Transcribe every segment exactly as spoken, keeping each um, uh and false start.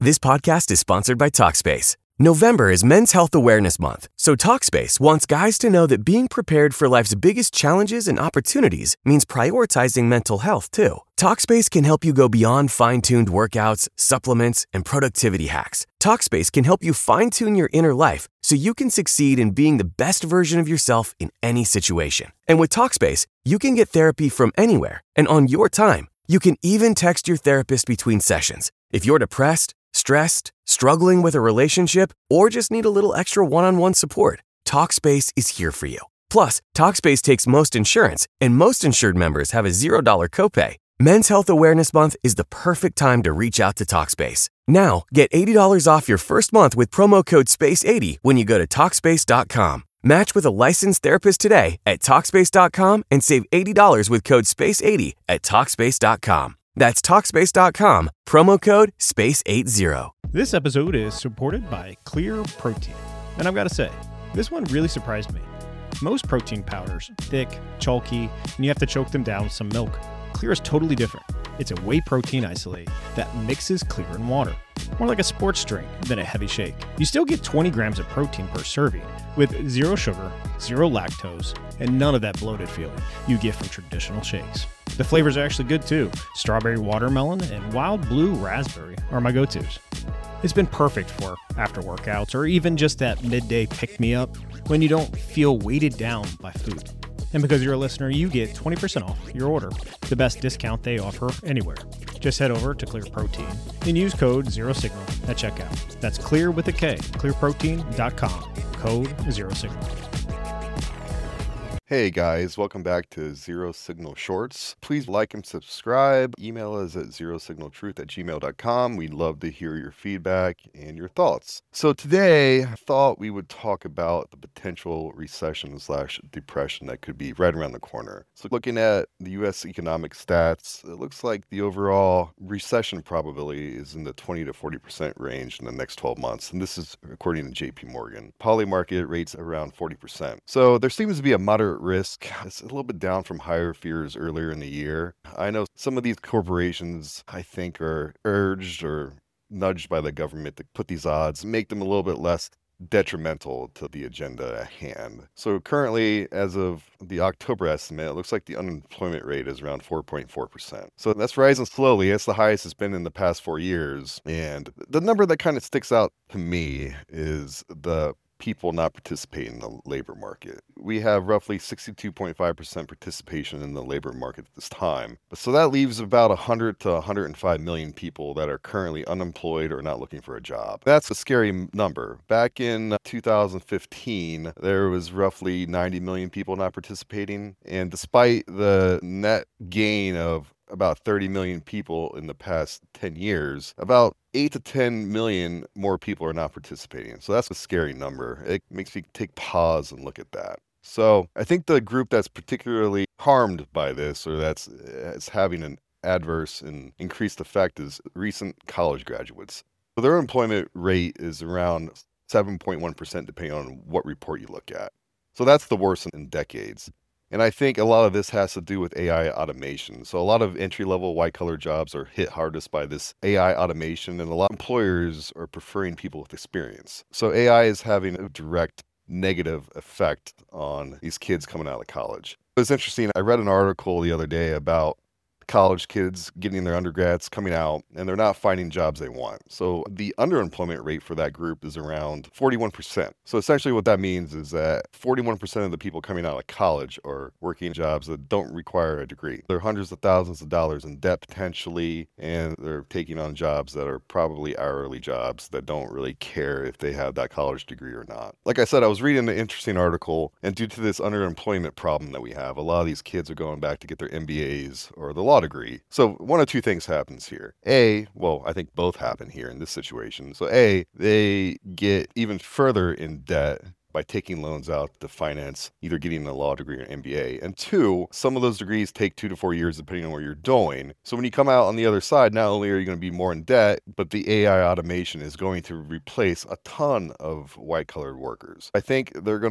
This podcast is sponsored by Talkspace. November is Men's Health Awareness Month, so Talkspace wants guys to know that being prepared for life's biggest challenges and opportunities means prioritizing mental health, too. Talkspace can help you go beyond fine-tuned workouts, supplements, and productivity hacks. Talkspace can help you fine-tune your inner life so you can succeed in being the best version of yourself in any situation. And with Talkspace, you can get therapy from anywhere and on your time. You can even text your therapist between sessions. If you're depressed, stressed, struggling with a relationship, or just need a little extra one-on-one support, Talkspace is here for you. Plus, Talkspace takes most insurance, and most insured members have a zero dollars copay. Men's Health Awareness Month is the perfect time to reach out to Talkspace. Now, get eighty dollars off your first month with promo code space eighty when you go to Talkspace dot com. Match with a licensed therapist today at Talkspace dot com and save eighty dollars with code space eighty at Talkspace dot com. That's Talkspace dot com, promo code space eighty. This episode is supported by Clear Protein. And I've got to say, this one really surprised me. Most protein powders, thick, chalky, and you have to choke them down with some milk. Clear is totally different. It's a whey protein isolate that mixes clear in water. More like a sports drink than a heavy shake. You still get twenty grams of protein per serving with zero sugar, zero lactose, and none of that bloated feeling you get from traditional shakes. The flavors are actually good too. Strawberry watermelon and wild blue raspberry are my go-tos. It's been perfect for after workouts or even just that midday pick-me-up when you don't feel weighted down by food. And because you're a listener, you get twenty percent off your order, the best discount they offer anywhere. Just head over to Clear Protein and use code ZeroSignal at checkout. That's Clear with a K, clear protein dot com, code ZeroSignal. Hey guys, welcome back to Zero Signal Shorts. Please like and subscribe. Email us at zero signal truth at gmail dot com. We'd love to hear your feedback and your thoughts. So today, I thought we would talk about the potential recession slash depression that could be right around the corner. So looking at the U S economic stats, it looks like the overall recession probability is in the twenty to forty percent range in the next twelve months. And this is according to J P Morgan. Poly market rates around forty percent. So there seems to be a moderate risk. It's a little bit down from higher fears earlier in the year. I know some of these corporations, I think, are urged or nudged by the government to put these odds, make them a little bit less detrimental to the agenda at hand. So currently, as of the October estimate, it looks like the unemployment rate is around four point four percent. So that's rising slowly. It's the highest it's been in the past four years. And the number that kind of sticks out to me is the people not participating in the labor market. We have roughly sixty-two point five percent participation in the labor market at this time. So that leaves about one hundred to one hundred five million people that are currently unemployed or not looking for a job. That's a scary number. Back in two thousand fifteen, there was roughly ninety million people not participating. And despite the net gain of about thirty million people in the past ten years, about eight to ten million more people are not participating. So that's a scary number. It makes me take pause and look at that. So I think the group that's particularly harmed by this, or that's is having an adverse and increased effect, is recent college graduates. So their employment rate is around seven point one percent depending on what report you look at. So that's the worst in decades. And I think a lot of this has to do with A I automation. So a lot of entry-level white-collar jobs are hit hardest by this A I automation, and a lot of employers are preferring people with experience. So A I is having a direct negative effect on these kids coming out of college. It was interesting. I read an article the other day about college kids getting their undergrads coming out, and they're not finding jobs they want. So the underemployment rate for that group is around forty-one percent. So essentially what that means is that forty-one percent of the people coming out of college are working jobs that don't require a degree. They're hundreds of thousands of dollars in debt potentially, and they're taking on jobs that are probably hourly jobs that don't really care if they have that college degree or not. Like I said, I was reading an interesting article, and due to this underemployment problem that we have, a lot of these kids are going back to get their M B As or the law degree. So one of two things happens here. A, well, I think both happen here in this situation. So A, they get even further in debt by taking loans out to finance either getting a law degree or an M B A. And two, some of those degrees take two to four years depending on where you're going. So when you come out on the other side, not only are you going to be more in debt, but the A I automation is going to replace a ton of white-collar workers. I think they're going to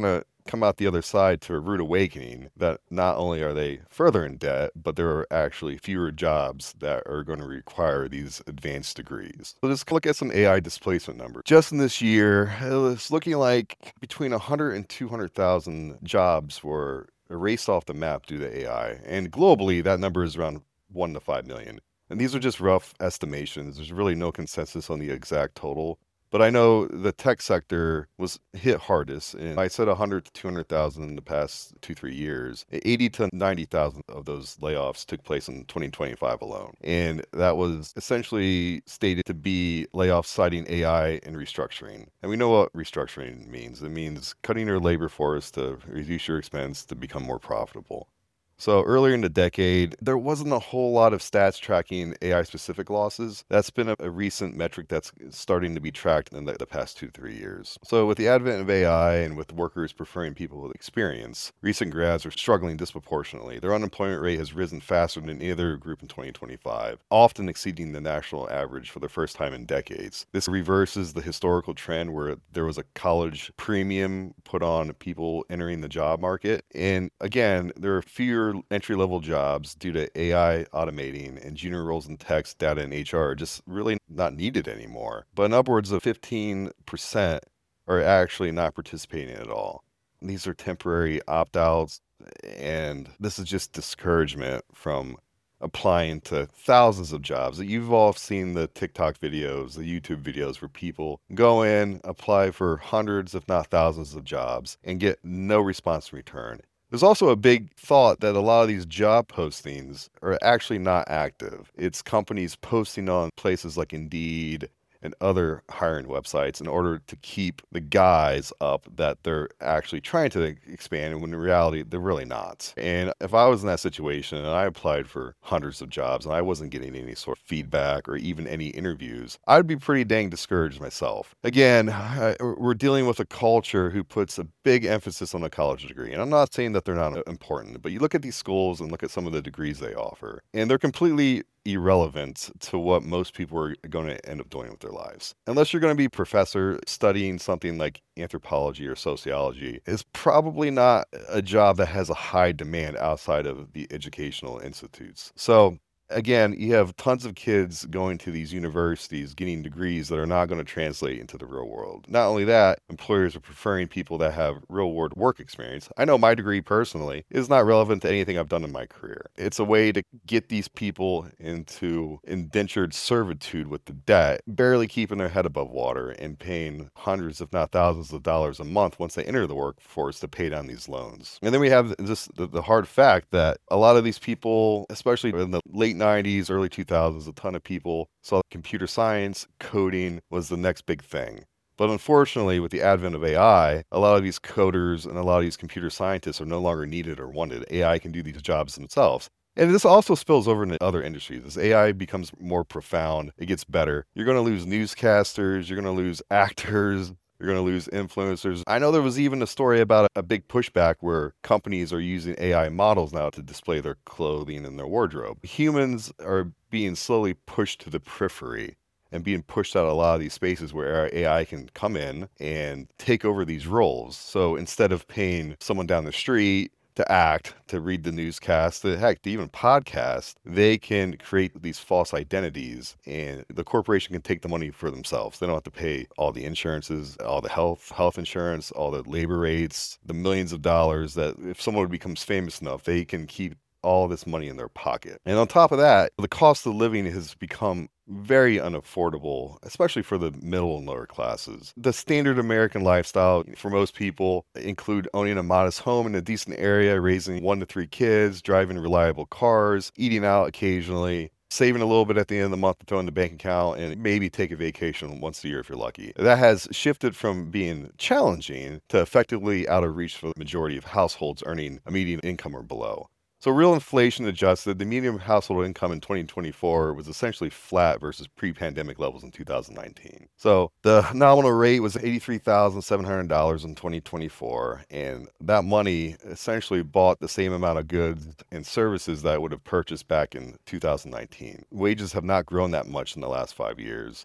come out the other side to a rude awakening that not only are they further in debt, but there are actually fewer jobs that are going to require these advanced degrees. So let's look at some A I displacement numbers. Just in this year, it's looking like between one hundred and two hundred thousand jobs were erased off the map due to A I. And globally, that number is around one to five million. And these are just rough estimations. There's really no consensus on the exact total. But I know the tech sector was hit hardest. And I said one hundred to two hundred thousand in the past two, three years. eighty to ninety thousand of those layoffs took place in twenty twenty-five alone. And that was essentially stated to be layoffs citing A I and restructuring. And we know what restructuring means. It means cutting your labor force to reduce your expense to become more profitable. So earlier in the decade, there wasn't a whole lot of stats tracking A I-specific losses. That's been a, a recent metric that's starting to be tracked in the, the past two, three years. So with the advent of A I and with workers preferring people with experience, recent grads are struggling disproportionately. Their unemployment rate has risen faster than any other group in twenty twenty-five, often exceeding the national average for the first time in decades. This reverses the historical trend where there was a college premium put on people entering the job market. And again, there are fewer entry-level jobs due to A I automating, and junior roles in text, data, and H R are just really not needed anymore. But upwards of fifteen percent are actually not participating at all. These are temporary opt-outs, and this is just discouragement from applying to thousands of jobs. You've all seen the TikTok videos, the YouTube videos where people go in, apply for hundreds, if not thousands of jobs, and get no response in return. There's also a big thought that a lot of these job postings are actually not active. It's companies posting on places like Indeed and other hiring websites in order to keep the guys up that they're actually trying to expand, when in reality, they're really not. And if I was in that situation and I applied for hundreds of jobs and I wasn't getting any sort of feedback or even any interviews, I'd be pretty dang discouraged myself. Again, I, we're dealing with a culture who puts a big emphasis on a college degree. And I'm not saying that they're not important, but you look at these schools and look at some of the degrees they offer, and they're completely irrelevant to what most people are going to end up doing with their lives. Unless you're going to be a professor studying something like anthropology or sociology, is probably not a job that has a high demand outside of the educational institutes. So again, you have tons of kids going to these universities getting degrees that are not going to translate into the real world. Not only that, employers are preferring people that have real world work experience. I know my degree personally is not relevant to anything I've done in my career. It's a way to get these people into indentured servitude with the debt, barely keeping their head above water and paying hundreds, if not thousands of dollars a month once they enter the workforce to pay down these loans. And then we have just the, the hard fact that a lot of these people, especially in the late nineties, early two thousands, a ton of people saw computer science, coding was the next big thing. But unfortunately, with the advent of A I, a lot of these coders and a lot of these computer scientists are no longer needed or wanted. A I can do these jobs themselves. And this also spills over into other industries. As A I becomes more profound, it gets better. You're going to lose newscasters, you're going to lose actors, you're going to lose influencers. I know there was even a story about a big pushback where companies are using A I models now to display their clothing and their wardrobe. Humans are being slowly pushed to the periphery and being pushed out of a lot of these spaces where A I can come in and take over these roles. So instead of paying someone down the street to act, to read the newscast, to heck, to even podcast, they can create these false identities, and the corporation can take the money for themselves. They don't have to pay all the insurances, all the health health insurance, all the labor rates, the millions of dollars that if someone becomes famous enough, they can keep all this money in their pocket. And on top of that, the cost of living has become very unaffordable, especially for the middle and lower classes. The standard American lifestyle for most people include owning a modest home in a decent area, raising one to three kids, driving reliable cars, eating out occasionally, saving a little bit at the end of the month to throw in the bank account, and maybe take a vacation once a year if you're lucky. That has shifted from being challenging to effectively out of reach for the majority of households earning a median income or below. So real inflation adjusted, the median household income in twenty twenty-four was essentially flat versus pre-pandemic levels in two thousand nineteen. So the nominal rate was eighty-three thousand seven hundred dollars in twenty twenty-four, and that money essentially bought the same amount of goods and services that it would have purchased back in two thousand nineteen. Wages have not grown that much in the last five years.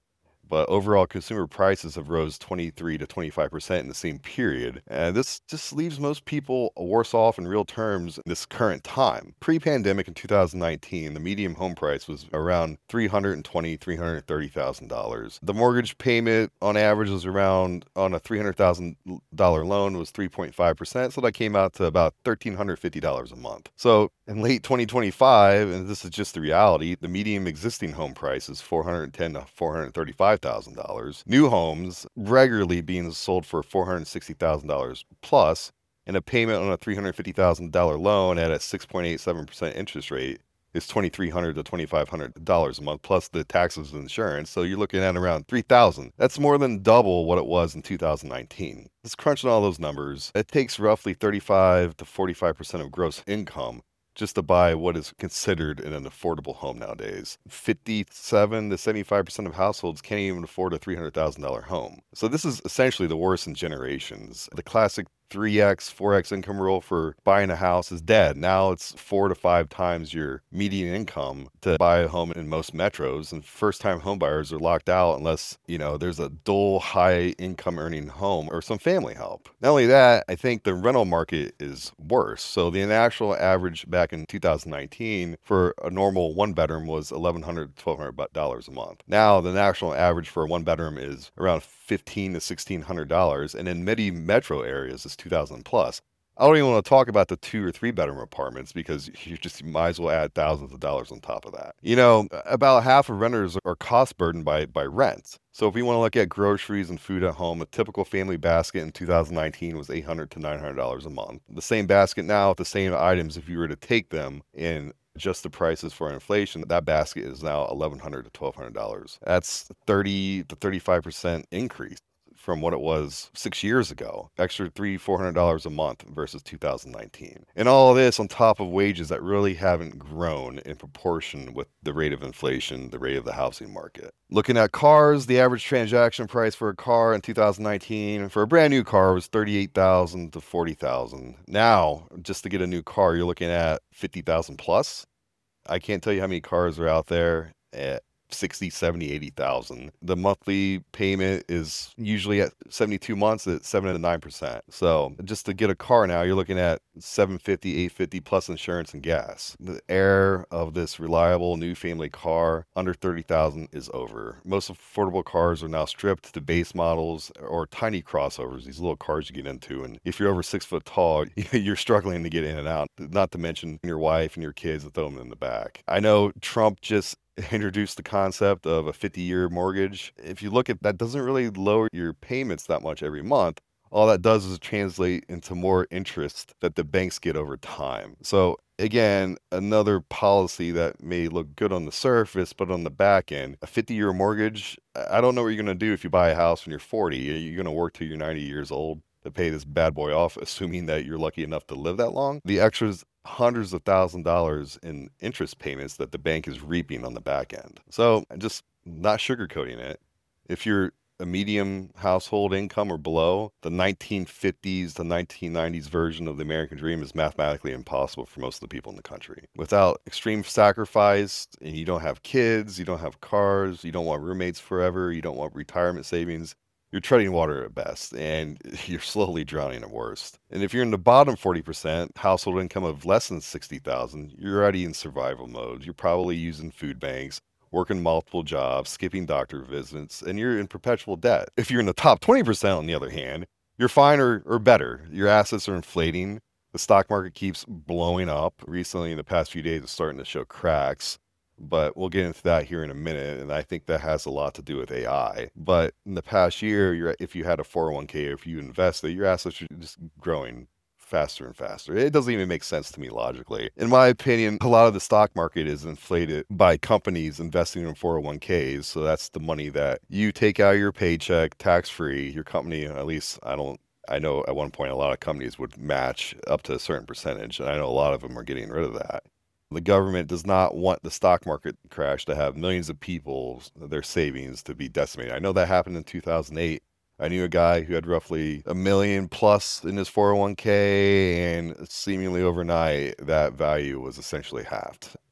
but overall consumer prices have rose twenty-three to twenty-five percent in the same period. And this just leaves most people worse off in real terms in this current time. Pre-pandemic in two thousand nineteen, the median home price was around three hundred twenty thousand dollars, three hundred thirty thousand dollars. The mortgage payment on average was around, on a three hundred thousand dollars loan, was three point five percent. So that came out to about one thousand three hundred fifty dollars a month. So in late twenty twenty-five, and this is just the reality, the median existing home price is four hundred ten thousand to four hundred thirty-five thousand dollars. New homes regularly being sold for four hundred sixty thousand dollars plus, and a payment on a three hundred fifty thousand dollars loan at a six point eight seven percent interest rate is two thousand three hundred dollars to two thousand five hundred dollars a month, plus the taxes and insurance. So you're looking at around three thousand dollars. That's more than double what it was in two thousand nineteen. Let's crunch on all those numbers. It takes roughly thirty-five to forty-five percent of gross income just to buy what is considered an affordable home nowadays. fifty-seven to seventy-five percent of households can't even afford a three hundred thousand dollars home. So this is essentially the worst in generations. The classic three X, four X income rule for buying a house is dead. Now it's four to five times your median income to buy a home in most metros, and first-time home buyers are locked out unless, you know, there's a dual high income earning home or some family help. Not only that, I think the rental market is worse. So the national average back in two thousand nineteen for a normal one bedroom was eleven hundred dollars to twelve hundred dollars a month. Now the national average for a one bedroom is around fifteen to sixteen hundred dollars, and in many metro areas it's two thousand plus. I don't even want to talk about the two or three bedroom apartments because you just might as well add thousands of dollars on top of that. You know, about half of renters are cost burdened by, by rent. So if we want to look at groceries and food at home, a typical family basket in two thousand nineteen was eight hundred dollars to nine hundred dollars a month. The same basket now with the same items, if you were to take them and adjust the prices for inflation, that basket is now eleven hundred dollars to twelve hundred dollars. That's thirty to thirty-five percent increase from what it was six years ago, extra three hundred, four hundred dollars a month versus two thousand nineteen. And all of this on top of wages that really haven't grown in proportion with the rate of inflation, the rate of the housing market. Looking at cars, the average transaction price for a car in two thousand nineteen for a brand new car was thirty-eight thousand dollars to forty thousand dollars. Now, just to get a new car, you're looking at fifty thousand dollars plus. I can't tell you how many cars are out there at sixty, seventy, eighty thousand. The monthly payment is usually at seventy-two months at seven to nine percent. So just to get a car now, you're looking at seven fifty, eight fifty plus insurance and gas. The era of this reliable new family car under thirty thousand is over. Most affordable cars are now stripped to base models or tiny crossovers, these little cars you get into. And if you're over six foot tall, you're struggling to get in and out, not to mention your wife and your kids that throw them in the back. I know Trump just introduced the concept of a fifty-year mortgage. If you look at that, doesn't really lower your payments that much every month. All that does is translate into more interest that the banks get over time. So again, another policy that may look good on the surface, but on the back end, a fifty-year mortgage, I don't know what you're going to do if you buy a house when you're forty. You're going to work till you're ninety years old to pay this bad boy off, assuming that you're lucky enough to live that long. The extras hundreds of thousand dollars in interest payments that the bank is reaping on the back end. So just not sugarcoating it. If you're a medium household income or below, the nineteen fifties to nineteen nineties version of the American dream is mathematically impossible for most of the people in the country. Without extreme sacrifice, and you don't have kids, you don't have cars, you don't want roommates forever, you don't want retirement savings, you're treading water at best, and you're slowly drowning at worst. And if you're in the bottom forty percent, household income of less than sixty thousand dollars, you're already in survival mode. You're probably using food banks, working multiple jobs, skipping doctor visits, and you're in perpetual debt. If you're in the top twenty percent, on the other hand, you're fine or, or better. Your assets are inflating. The stock market keeps blowing up. Recently, in the past few days, it's starting to show cracks. But we'll get into that here in a minute, and I think that has a lot to do with A I. But in the past year, you're, if you had a four oh one k or if you invested, your assets are just growing faster and faster. It doesn't even make sense to me logically. In my opinion, a lot of the stock market is inflated by companies investing in four oh one k's. So that's the money that you take out of your paycheck, tax-free. Your company, at least I don't, I know at one point a lot of companies would match up to a certain percentage, and I know a lot of them are getting rid of that. The government does not want the stock market crash to have millions of people, their savings to be decimated. I know that happened in two thousand eight. I knew a guy who had roughly a million plus in his four oh one k, and seemingly overnight, that value was essentially halved.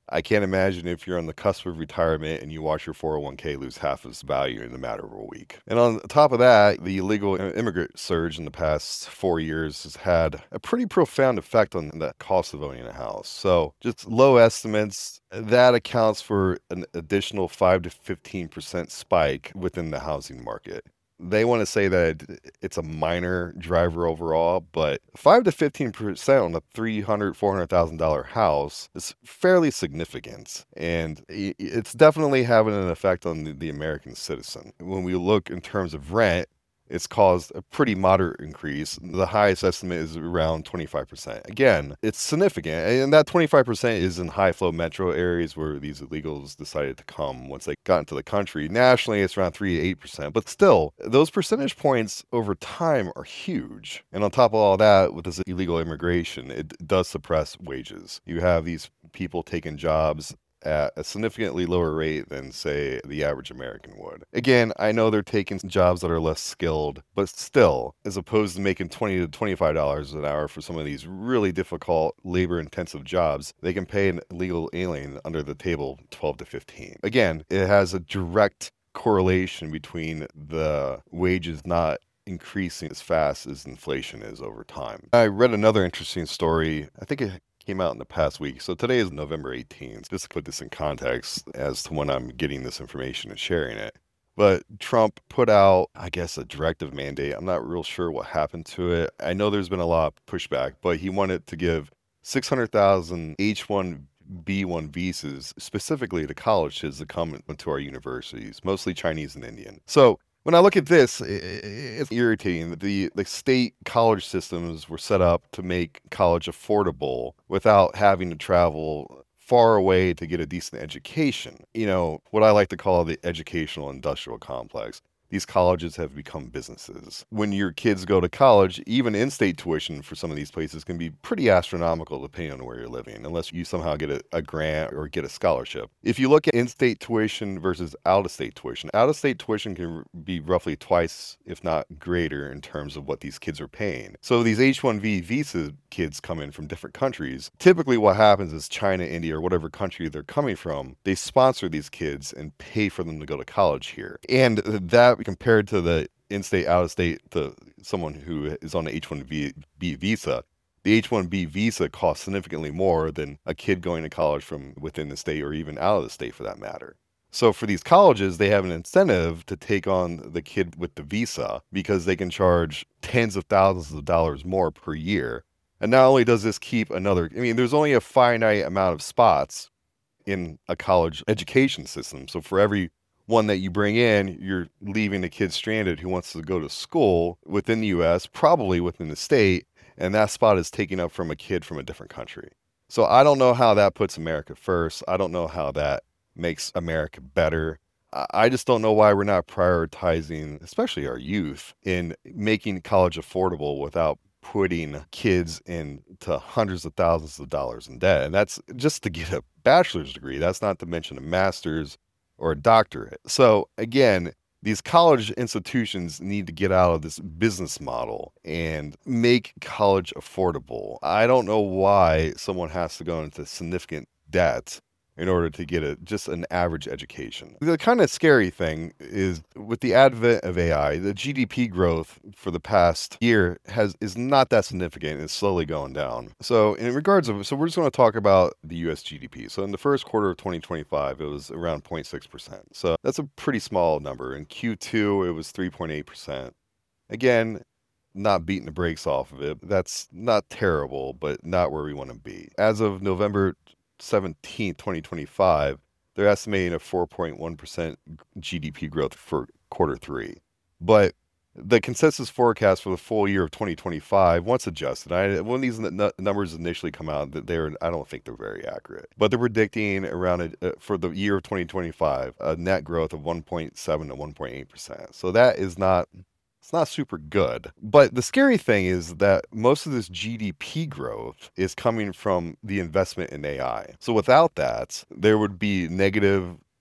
I can't imagine if you're on the cusp of retirement and you watch your four oh one k lose half its value in a matter of a week. And on top of that, the illegal immigrant surge in the past four years has had a pretty profound effect on the cost of owning a house. So just low estimates, that accounts for an additional five to fifteen percent spike within the housing market. They want to say that it's a minor driver overall, but five to fifteen percent on a three hundred thousand dollars, four hundred thousand dollars house is fairly significant. And it's definitely having an effect on the, the American citizen. When we look in terms of rent, it's caused a pretty moderate increase. The highest estimate is around twenty-five percent. Again, it's significant. And that twenty-five percent is in high flow metro areas where these illegals decided to come once they got into the country. Nationally, it's around three to eight percent. But still, those percentage points over time are huge. And on top of all that, with this illegal immigration, it does suppress wages. You have these people taking jobs at a significantly lower rate than, say, the average American would. Again, I know they're taking jobs that are less skilled, but still, as opposed to making twenty to twenty-five dollars an hour for some of these really difficult, labor-intensive jobs, they can pay an illegal alien under the table twelve to fifteen. Again, it has a direct correlation between the wages not increasing as fast as inflation is over time. I read another interesting story. I think it came out in the past week. So today is November eighteenth. Just to put this in context as to when I'm getting this information and sharing it. But Trump put out, I guess, a directive mandate. I'm not real sure what happened to it. I know there's been a lot of pushback, but he wanted to give six hundred thousand H one B one visas specifically to college kids to come into our universities, mostly Chinese and Indian. So when I look at this, it's irritating that the, the state college systems were set up to make college affordable without having to travel far away to get a decent education. You know, what I like to call the educational industrial complex. These colleges have become businesses. When your kids go to college, even in-state tuition for some of these places can be pretty astronomical depending on where you're living, unless you somehow get a, a grant or get a scholarship. If you look at in-state tuition versus out-of-state tuition, out-of-state tuition can be roughly twice, if not greater, in terms of what these kids are paying. So these H one B visa kids come in from different countries. Typically what happens is China, India, or whatever country they're coming from, they sponsor these kids and pay for them to go to college here. And that compared to the in-state, out-of-state, to someone who is on an H one B visa, the H one B visa costs significantly more than a kid going to college from within the state or even out of the state for that matter. So for these colleges, they have an incentive to take on the kid with the visa because they can charge tens of thousands of dollars more per year. And not only does this keep another, I mean, there's only a finite amount of spots in a college education system. So for every one that you bring in, you're leaving a kid stranded who wants to go to school within the U S, probably within the state, and that spot is taken up from a kid from a different country. So I don't know how that puts America first. I don't know how that makes America better. I just don't know why we're not prioritizing, especially our youth, in making college affordable without putting kids into hundreds of thousands of dollars in debt. And that's just to get a bachelor's degree. That's not to mention a master's or a doctorate. So again, these college institutions need to get out of this business model and make college affordable. I don't know why someone has to go into significant debt in order to get a just an average education. The kind of scary thing is with the advent of A I, the G D P growth for the past year has is not that significant. It's slowly going down. So in regards of, so we're just going to talk about the U S G D P. So in the first quarter of twenty twenty-five, it was around zero point six percent. So that's a pretty small number. In Q two, it was three point eight percent. Again, not beating the brakes off of it. That's not terrible, but not where we want to be. As of November seventeenth, twenty twenty-five, they're estimating a four point one percent G D P growth for quarter three. But the consensus forecast for the full year of twenty twenty-five, once adjusted, I, when these n- numbers initially come out, they're, I don't think they're very accurate. But they're predicting around, a, uh, for the year of twenty twenty-five, a net growth of one point seven to one point eight percent. So that is not... It's not super good. But the scary thing is that most of this G D P growth is coming from the investment in A I. So without that, there would be negative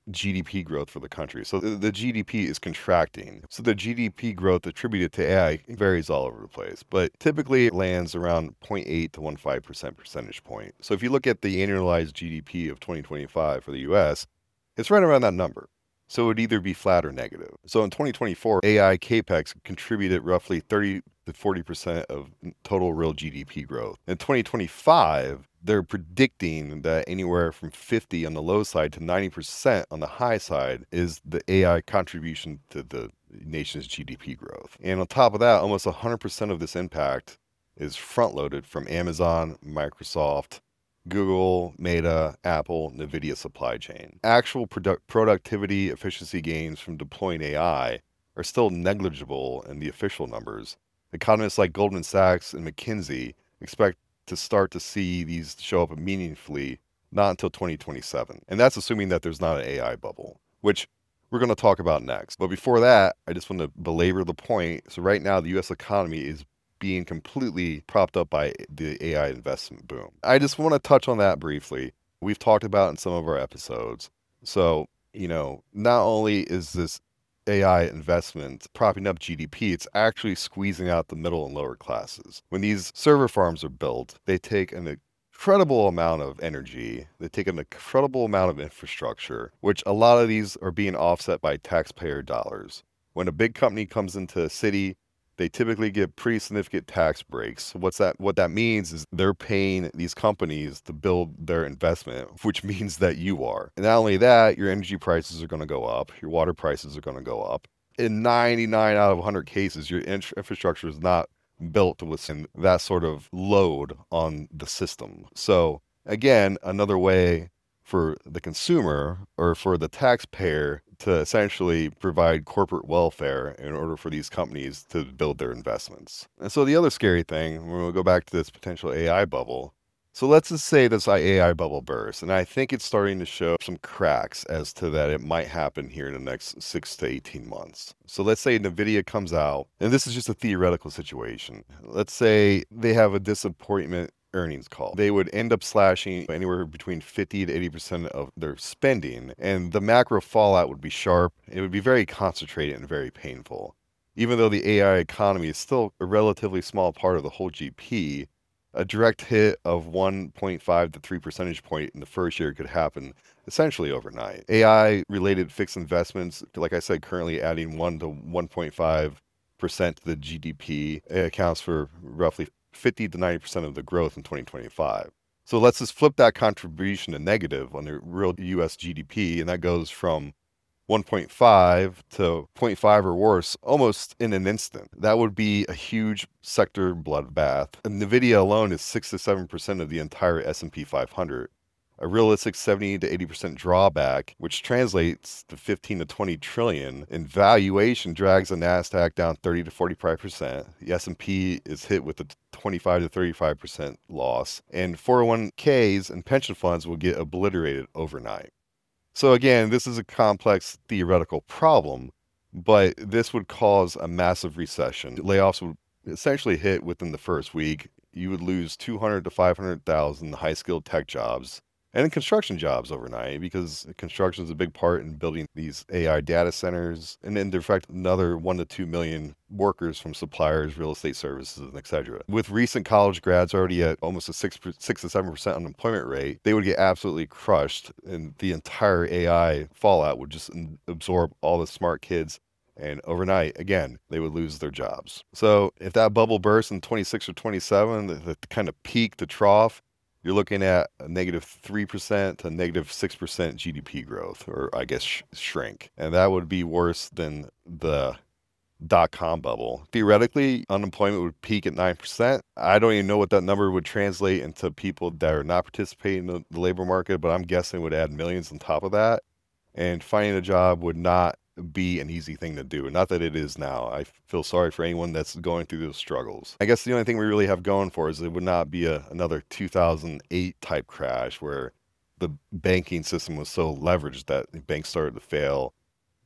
G D P growth for the country. So the, the G D P is contracting. So the G D P growth attributed to A I varies all over the place, but typically it lands around zero point eight to one point five percent percentage point. So if you look at the annualized G D P of twenty twenty-five for the U S, it's right around that number. So it would either be flat or negative. So in twenty twenty-four, A I CAPEX contributed roughly thirty to forty percent of total real G D P growth. In twenty twenty-five, they're predicting that anywhere from fifty on the low side to ninety percent on the high side is the A I contribution to the nation's G D P growth. And on top of that, almost one hundred percent of this impact is front-loaded from Amazon, Microsoft, Google, Meta, Apple, NVIDIA supply chain. Actual produ- productivity efficiency gains from deploying A I are still negligible in the official numbers. Economists like Goldman Sachs and McKinsey expect to start to see these show up meaningfully not until twenty twenty-seven. And that's assuming that there's not an A I bubble, which we're going to talk about next. But before that, I just want to belabor the point. So right now, the U S economy is being completely propped up by the A I investment boom. I just want to touch on that briefly. We've talked about in some of our episodes. So, you know, not only is this A I investment propping up G D P, it's actually squeezing out the middle and lower classes. When these server farms are built, they take an incredible amount of energy, they take an incredible amount of infrastructure, which a lot of these are being offset by taxpayer dollars. When a big company comes into a city, they typically get pretty significant tax breaks. What's that? What that means is they're paying these companies to build their investment, which means that you are. And not only that, your energy prices are going to go up, your water prices are going to go up. In ninety-nine out of one hundred cases, your infrastructure is not built to withstand that sort of load on the system. So again, another way for the consumer or for the taxpayer to essentially provide corporate welfare in order for these companies to build their investments. And so the other scary thing, when we go back to this potential A I bubble, so let's just say this A I bubble bursts, and I think it's starting to show some cracks as to that it might happen here in the next six to eighteen months. So let's say NVIDIA comes out, and this is just a theoretical situation. Let's say they have a disappointment earnings call. They would end up slashing anywhere between fifty to eighty percent of their spending, and the macro fallout would be sharp. It would be very concentrated and very painful. Even though the A I economy is still a relatively small part of the whole G D P, a direct hit of one point five to three percentage point in the first year could happen essentially overnight. A I-related fixed investments, like I said, currently adding one to one point five percent to the G D P. It accounts for roughly fifty to ninety percent of the growth in twenty twenty-five. So let's just flip that contribution to negative on the real U S G D P, and that goes from one point five to zero point five or worse almost in an instant. That would be a huge sector bloodbath. And NVIDIA alone is six to seven percent of the entire S and P five hundred. A realistic seventy to eighty percent drawback, which translates to fifteen to twenty trillion in valuation, drags the NASDAQ down thirty to forty-five percent. The S and P is hit with a twenty-five to thirty-five percent loss, and four oh one k's and pension funds will get obliterated overnight. So again, this is a complex theoretical problem, but this would cause a massive recession. Layoffs would essentially hit within the first week. You would lose two hundred to five hundred thousand high-skilled tech jobs and construction jobs overnight, because construction is a big part in building these A I data centers, and then in fact another one to two million workers from suppliers, real estate services, and et cetera. With recent college grads already at almost a six, six to seven percent unemployment rate, they would get absolutely crushed, and the entire A I fallout would just absorb all the smart kids. And overnight, again, they would lose their jobs. So if that bubble bursts in twenty-six or twenty-seven, the, the kind of peak to trough, you're looking at a negative three percent to negative six percent G D P growth, or I guess sh- shrink. And that would be worse than the dot-com bubble. Theoretically, unemployment would peak at nine percent. I don't even know what that number would translate into people that are not participating in the labor market, but I'm guessing it would add millions on top of that. And finding a job would not be an easy thing to do. Not that it is now. I feel sorry for anyone that's going through those struggles. I guess the only thing we really have going for us is it would not be a, another two thousand eight type crash where the banking system was so leveraged that banks started to fail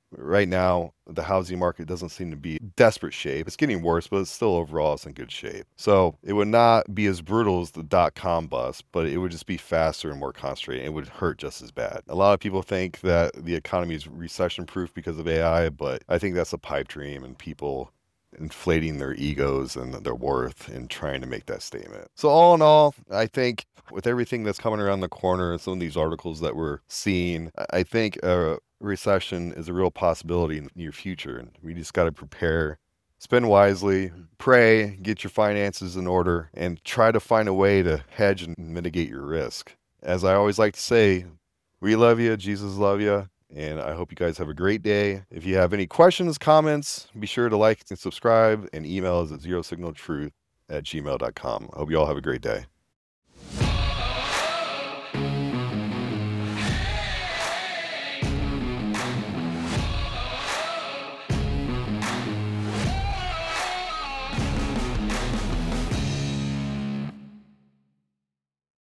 Right now, the housing market doesn't seem to be in desperate shape. It's getting worse, but it's still overall it's in good shape. So it would not be as brutal as the dot-com bust, but it would just be faster and more concentrated. It would hurt just as bad. A lot of people think that the economy is recession-proof because of A I, but I think that's a pipe dream and people inflating their egos and their worth and trying to make that statement. So all in all, I think with everything that's coming around the corner and some of these articles that we're seeing, I think a recession is a real possibility in the near future. And we just got to prepare, spend wisely, pray, get your finances in order, and try to find a way to hedge and mitigate your risk. As I always like to say, we love you, Jesus love you. And I hope you guys have a great day. If you have any questions, comments, be sure to like and subscribe, and email us at zero signal truth at gmail dot com. I hope you all have a great day.